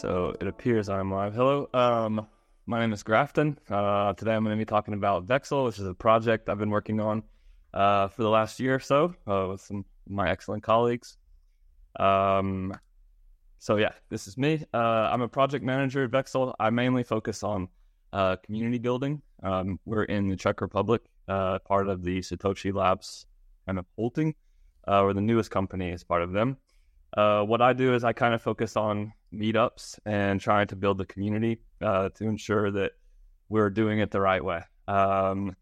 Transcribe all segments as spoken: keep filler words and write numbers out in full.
So it appears I'm live. Hello, um, my name is Grafton. Uh, today I'm going to be talking about Vexel, which is a project I've been working on uh, for the last year or so uh, with some of my excellent colleagues. Um, so yeah, this is me. Uh, I'm a project manager at Vexel. I mainly focus on uh, community building. Um, we're in the Czech Republic, uh, part of the Satoshi Labs kind of holding. Uh, we're the newest company as part of them. Uh, what I do is I kind of focus on meetups and trying to build the community uh, to ensure that we're doing it the right way. Um,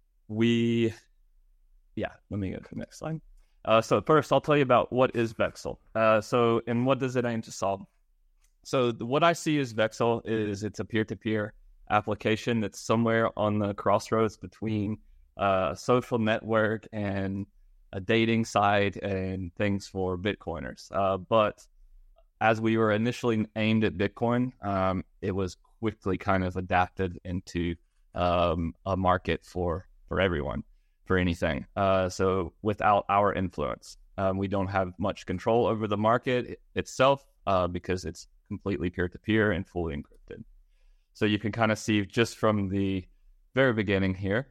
we, yeah, let me go to the next slide. Uh, so first, I'll tell you about what is Vexel. Uh, so, and what does it aim to solve? So the, what I see as Vexel is it's a peer-to-peer application that's somewhere on the crossroads between uh, a social network and a dating site and things for Bitcoiners. Uh, but as we were initially aimed at Bitcoin, um, it was quickly kind of adapted into um, a market for, for everyone, for anything. Uh, so without our influence, um, we don't have much control over the market itself uh, because it's completely peer-to-peer and fully encrypted. So you can kind of see just from the very beginning here,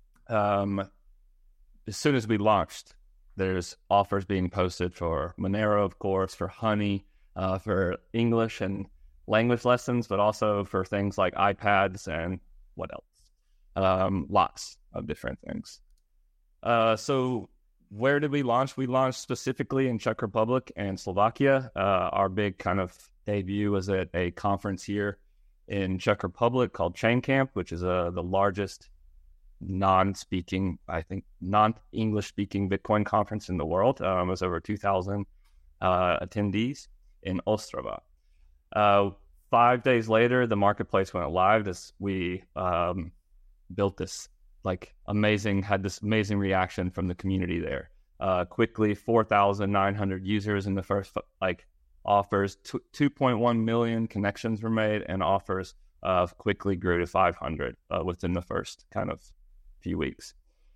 um, as soon as we launched, there's offers being posted for Monero, of course, for Honey, uh, for English and language lessons, but also for things like iPads and what else? Um, lots of different things. Uh, so where did we launch? We launched specifically in Czech Republic and Slovakia. Uh, our big kind of debut was at a conference here in Czech Republic called Chain Camp, which is uh, the largest non-speaking, I think, non-English speaking Bitcoin conference in the world. Um, it was over two thousand uh, attendees in Ostrava. Uh, five days later, the marketplace went live. This, we um, built this like amazing, had this amazing reaction from the community there. Uh, quickly, four thousand nine hundred users in the first like offers, two point one million connections were made, and offers uh, quickly grew to five hundred uh, within the first kind of few weeks.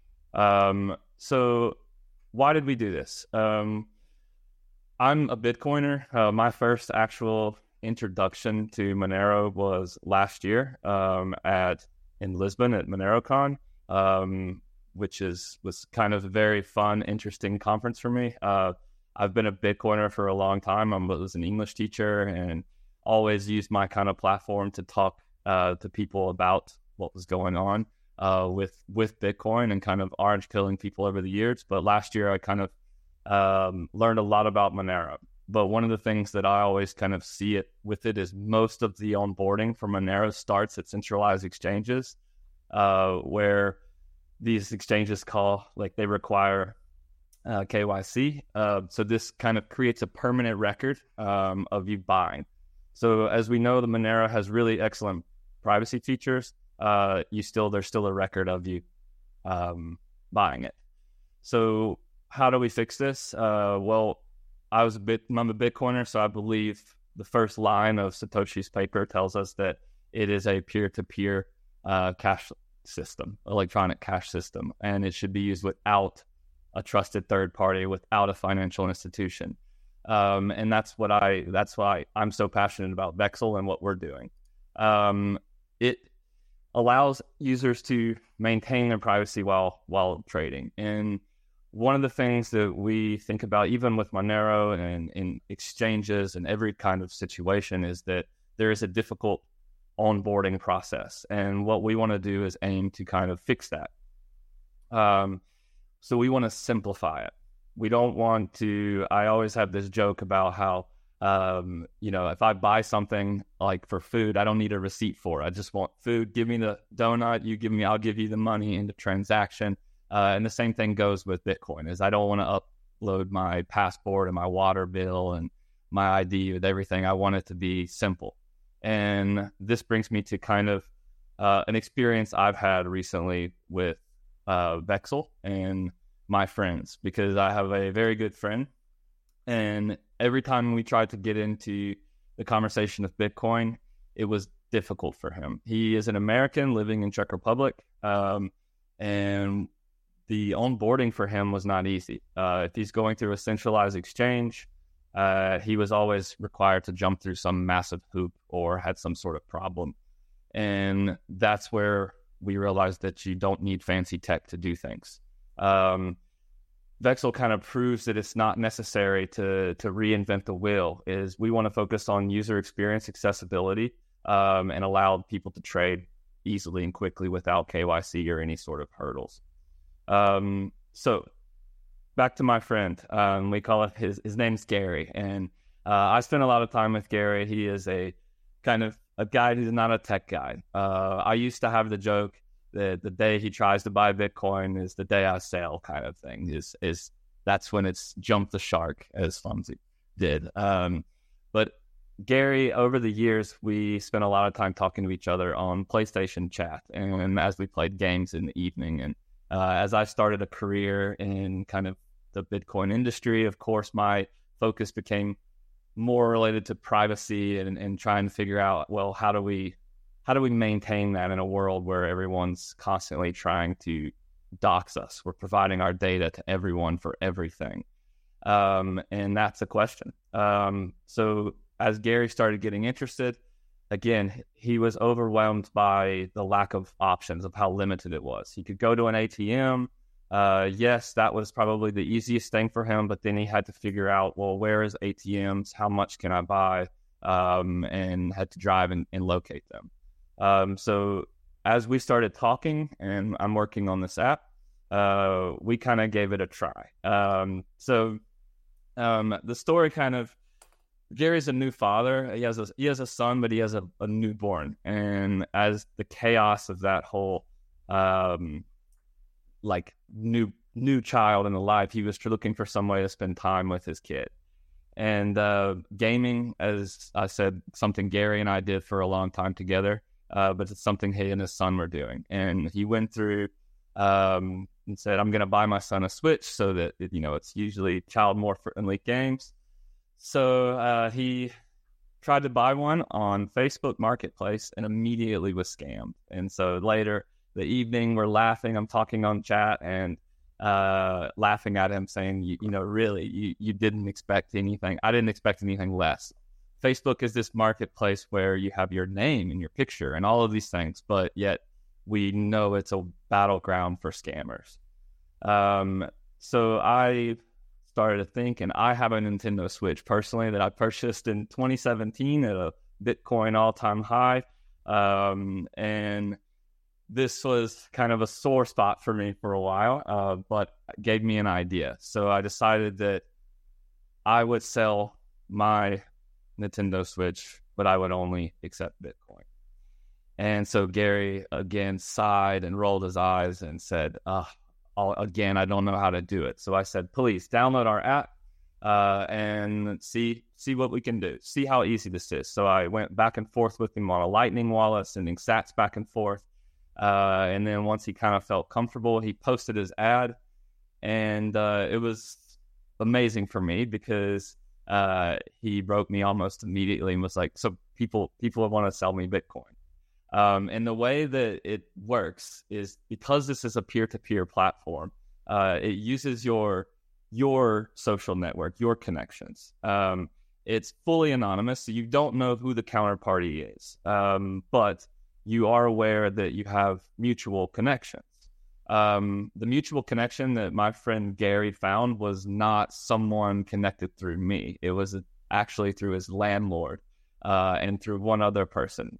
Um, so why did we do this? Um, I'm a Bitcoiner. Uh, my first actual introduction to Monero was last year um, at in Lisbon at MoneroCon, um, which is was kind of a very fun, interesting conference for me. Uh, I've been a Bitcoiner for a long time. I was an English teacher and always used my kind of platform to talk uh, to people about what was going on uh, with with Bitcoin and kind of orange killing people over the years. But last year I kind of um, learned a lot about Monero. But one of the things that I always kind of see it with it is most of the onboarding for Monero starts at centralized exchanges, uh, where these exchanges call, like they require uh, K Y C. Uh, so this kind of creates a permanent record um, of you buying. So as we know, the Monero has really excellent privacy features. Uh, you still there's still a record of you um, buying it. So how do we fix this? Uh, well, I was a bit I'm a Bitcoiner, so I believe the first line of Satoshi's paper tells us that it is a peer-to-peer uh, cash system, electronic cash system, and it should be used without a trusted third party, without a financial institution. Um, and that's what I that's why I'm so passionate about Vexel and what we're doing. Um, it allows users to maintain their privacy while while trading. And one of the things that we think about, even with Monero and in exchanges and every kind of situation, is that there is a difficult onboarding process. And what we want to do is aim to kind of fix that. Um, so we want to simplify it. We don't want to, I always have this joke about how, um, you know, if I buy something like for food, I don't need a receipt for it. I just want food. Give me the donut, you give me, I'll give you the money in the transaction. Uh, and the same thing goes with Bitcoin, is I don't want to upload my passport and my water bill and my I D with everything. I want it to be simple. And this brings me to kind of uh, an experience I've had recently with uh, Vexel and my friends, because I have a very good friend. And every time we tried to get into the conversation of Bitcoin, it was difficult for him. He is an American living in Czech Republic, um, and the onboarding for him was not easy. Uh, if he's going through a centralized exchange, Uh, he was always required to jump through some massive hoop or had some sort of problem. And that's where we realized that you don't need fancy tech to do things. Um, Vexl kind of proves that it's not necessary to to reinvent the wheel. Is we want to focus on user experience, accessibility, um, and allow people to trade easily and quickly without K Y C or any sort of hurdles. Um, so back to my friend, um, we call it his his name's Gary, and uh, I spent a lot of time with Gary. He is a kind of a guy who's not a tech guy. Uh, I used to have the joke that the day he tries to buy Bitcoin is the day I sell, kind of thing. Is is that's when it's jumped the shark, as Fonzie did. Um, but Gary, over the years, we spent a lot of time talking to each other on PlayStation chat, and as we played games in the evening. And uh, as I started a career in kind of the Bitcoin industry, of course, my focus became more related to privacy and, and trying to figure out, well, how do we how do we maintain that in a world where everyone's constantly trying to dox us? We're providing our data to everyone for everything. Um, and that's a question. Um, so as Gary started getting interested, again, he was overwhelmed by the lack of options, of how limited it was. He could go to an A T M. Uh, yes, that was probably the easiest thing for him, but then he had to figure out, well, where is A T Ms? How much can I buy? Um, and had to drive and, and locate them. Um, so as we started talking, and I'm working on this app, uh, we kind of gave it a try. Um, so um, the story kind of, Gary's a new father. He has a, he has a son, but he has a, a newborn. And as the chaos of that whole, um, like new, new child in the life, he was looking for some way to spend time with his kid. And uh, gaming, as I said, something Gary and I did for a long time together. Uh, but it's something he and his son were doing. And he went through um, and said, I'm going to buy my son a Switch so that, you know, it's usually child more friendly games. So uh, he tried to buy one on Facebook Marketplace and immediately was scammed. And so later the evening, we're laughing. I'm talking on chat and uh, laughing at him saying, you, you know, really, you, you didn't expect anything. I didn't expect anything less. Facebook is this marketplace where you have your name and your picture and all of these things, but yet we know it's a battleground for scammers. Um, so I started to think, and I have a Nintendo Switch personally that I purchased in twenty seventeen at a Bitcoin all-time high. Um, and this was kind of a sore spot for me for a while, uh, but gave me an idea. So I decided that I would sell my Nintendo Switch, but I would only accept Bitcoin. And so Gary again sighed and rolled his eyes and said, uh, again, I don't know how to do it. So I said, please download our app uh, and see see what we can do. See how easy this is. So I went back and forth with him on a Lightning wallet, sending sats back and forth. Uh, and then once he kind of felt comfortable, he posted his ad. And uh, it was amazing for me because uh, he wrote me almost immediately and was like, so people people want to sell me Bitcoin. Um, and the way that it works is because this is a peer-to-peer platform, uh, it uses your your social network, your connections. Um, it's fully anonymous, so you don't know who the counterparty is, um, but you are aware that you have mutual connections. Um, the mutual connection that my friend Gary found was not someone connected through me. It was actually through his landlord uh, and through one other person.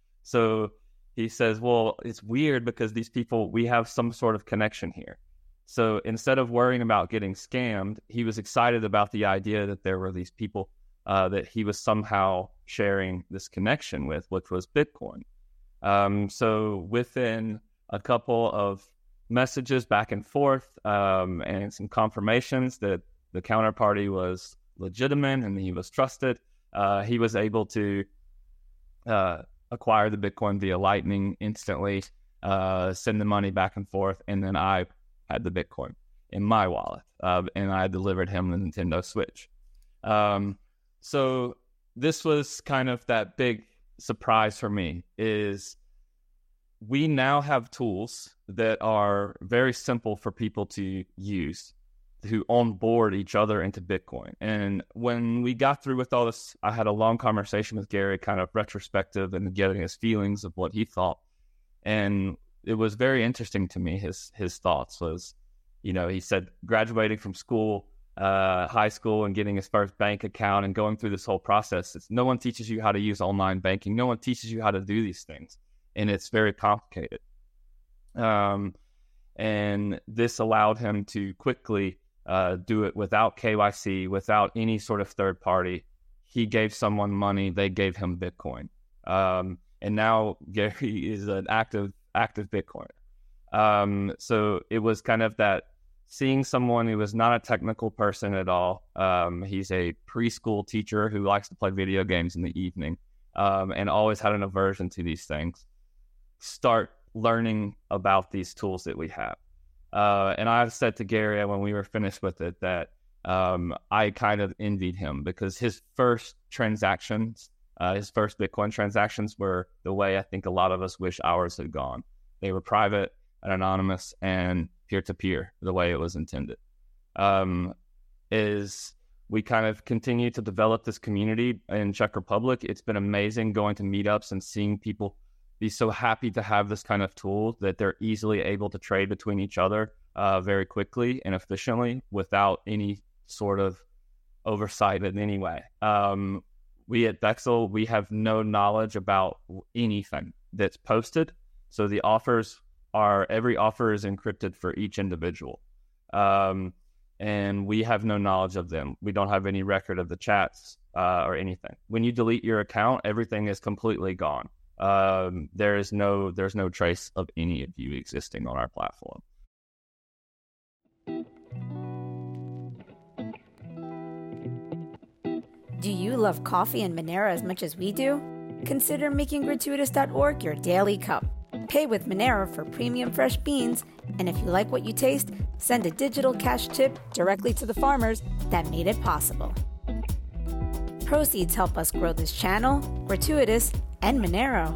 So he says, well, it's weird because these people, we have some sort of connection here. So instead of worrying about getting scammed, he was excited about the idea that there were these people uh, that he was somehow sharing this connection with, which was Bitcoin. Um, so within a couple of messages back and forth um, and some confirmations that the counterparty was legitimate and he was trusted, uh, he was able to uh, acquire the Bitcoin via Lightning instantly, uh, send the money back and forth, and then I had the Bitcoin in my wallet, uh, and I delivered him the Nintendo Switch. Um, so this was kind of that big surprise for me, is we now have tools that are very simple for people to use to onboard each other into Bitcoin. And when we got through with all this, I had a long conversation with Gary, kind of retrospective and getting his feelings of what he thought. And it was very interesting to me. His his thoughts was, you know, he said graduating from school, uh, high school, and getting his first bank account and going through this whole process. It's, no one teaches you how to use online banking. No one teaches you how to do these things, and it's very complicated. Um, and this allowed him to quickly uh, do it without K Y C, without any sort of third party. He gave someone money; they gave him Bitcoin. Um, and now Gary is an active active Bitcoiner. Um, so it was kind of that seeing someone who was not a technical person at all. Um, he's a preschool teacher who likes to play video games in the evening, um, and always had an aversion to these things. Start learning about these tools that we have. Uh, and I said to Gary when we were finished with it that um, I kind of envied him because his first transactions, uh, his first Bitcoin transactions were the way I think a lot of us wish ours had gone. They were private and anonymous and peer-to-peer, the way it was intended. Um, is we kind of continue to develop this community in Czech Republic. It's been amazing going to meetups and seeing people be so happy to have this kind of tool that they're easily able to trade between each other uh, very quickly and efficiently without any sort of oversight in any way. Um, we at Vexel, we have no knowledge about anything that's posted. So the offers are, every offer is encrypted for each individual. Um, and we have no knowledge of them. We don't have any record of the chats uh, or anything. When you delete your account, everything is completely gone. Um, there is no, there's no trace of any of you existing on our platform. Do you love coffee and Monero as much as we do? Consider making gratuitous dot org your daily cup. Pay with Monero for premium fresh beans, and if you like what you taste, send a digital cash tip directly to the farmers that made it possible. Proceeds help us grow this channel, Gratuitous, and Monero.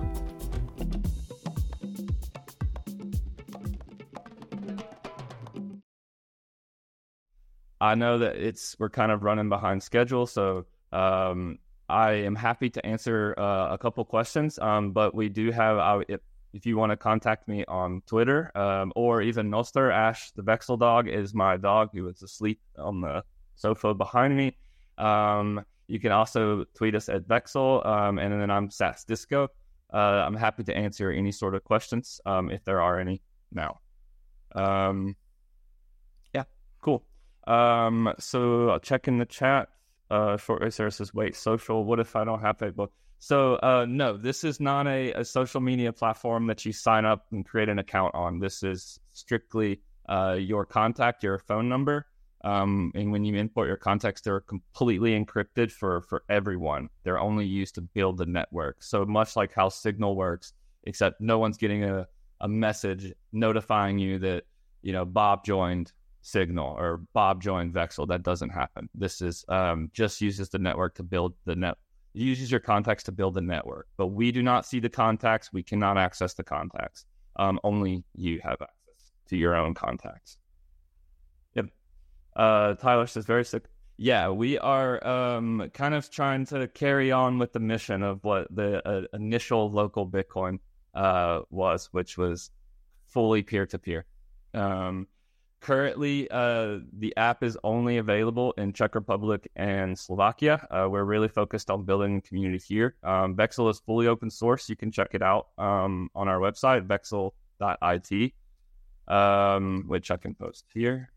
I know that it's we're kind of running behind schedule, so um, I am happy to answer uh, a couple questions. Um, but we do have, uh, if, if you want to contact me on Twitter um, or even Noster, Ash the Vexel dog is my dog who is asleep on the sofa behind me. Um, you can also tweet us at Vexel, um, and then I'm Sats Disco. Uh, I'm happy to answer any sort of questions um, if there are any now. Um, yeah, cool. Um, so I'll check in the chat. Uh, Short Racer says, wait, social, what if I don't have Facebook? So, uh, no, this is not a, a social media platform that you sign up and create an account on. This is strictly, uh, your contact, your phone number. Um, and when you import your contacts, they're completely encrypted for, for everyone. They're only used to build the network. So much like how Signal works, except no one's getting a, a message notifying you that, you know, Bob joined Signal or Bob joined Vexel. That doesn't happen. This is um, just uses the network to build the net. It uses your contacts to build the network, but we do not see the contacts. We cannot access the contacts. Um, only you have access to your own contacts. Yep. Uh, Tyler says very sick. Yeah, we are um, kind of trying to carry on with the mission of what the uh, initial local Bitcoin uh, was, which was fully peer-to-peer. Um, Currently, uh, the app is only available in Czech Republic and Slovakia. Uh, we're really focused on building community here. Um, Vexel is fully open source. You can check it out um, on our website, vexel dot I T, um, which I can post here.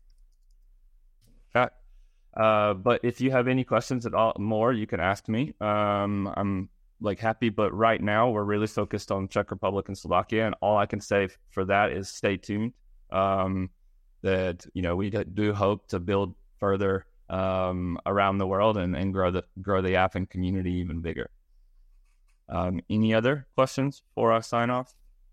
Chat. Uh, but if you have any questions at all more, you can ask me. Um, I'm like happy, but right now we're really focused on Czech Republic and Slovakia, and all I can say for that is stay tuned. Um, that, you know, we do hope to build further um, around the world and, and grow the grow the app and community even bigger. Um, any other questions before I sign off?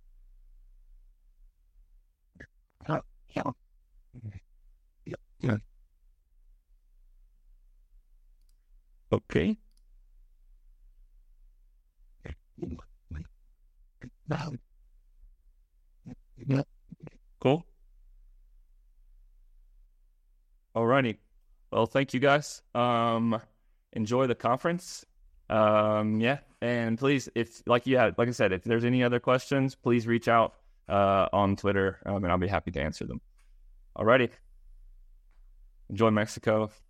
Uh, yeah. Yeah. Yeah. Okay. Cool. Alrighty. Well, thank you guys. Um, enjoy the conference. Um, yeah, and please, if like you had, like I said, if there's any other questions, please reach out uh, on Twitter, um, and I'll be happy to answer them. Alrighty. Enjoy Mexico.